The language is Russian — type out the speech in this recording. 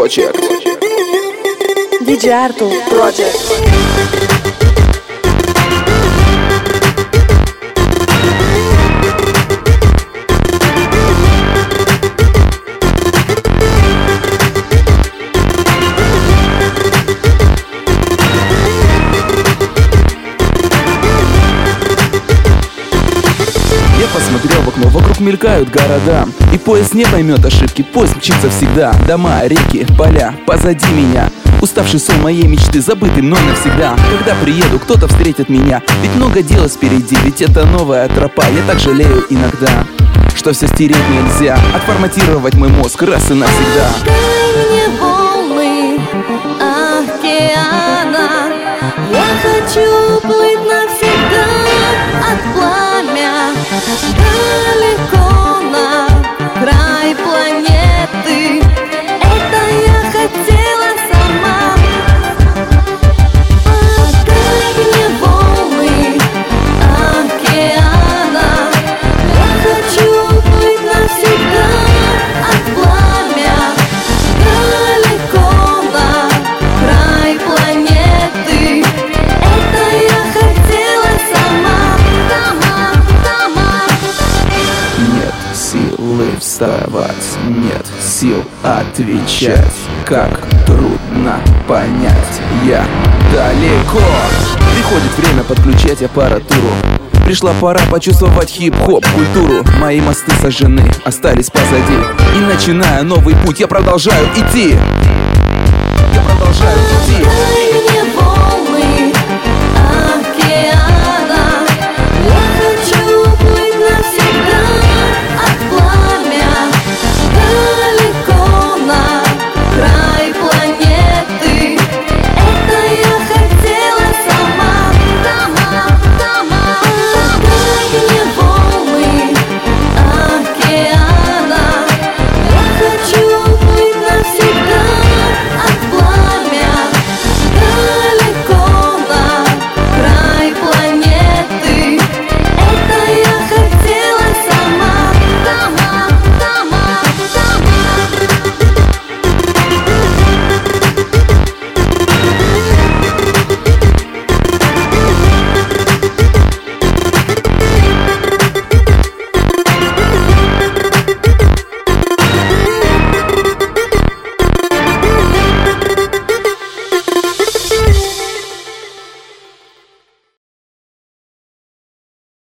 Project. DJ Arthur Project. Посмотрел в окно, вокруг мелькают города, и поезд не поймет ошибки, поезд мчится всегда. Дома, реки, поля, позади меня. Уставший сон моей мечты, забытый мной навсегда. Когда приеду, кто-то встретит меня, ведь много дела впереди, ведь это новая тропа. Я так жалею иногда, что все стереть нельзя, отформатировать мой мозг раз и навсегда. Дай мне волны океана, я хочу плыть навсегда от пламя далеко на край планеты. Это я хотела сама. Отдай мне волны океана, я хочу плыть навсегда от пламя далеко на край планеты. Это я хотела сама. Нет силы вставать, нет сил отвечать. Как трудно понять, я далеко. Приходит время подключать аппаратуру. Пришла пора почувствовать хип-хоп культуру. Мои мосты сожжены, остались позади, и начиная новый путь, я продолжаю идти. Я продолжаю идти.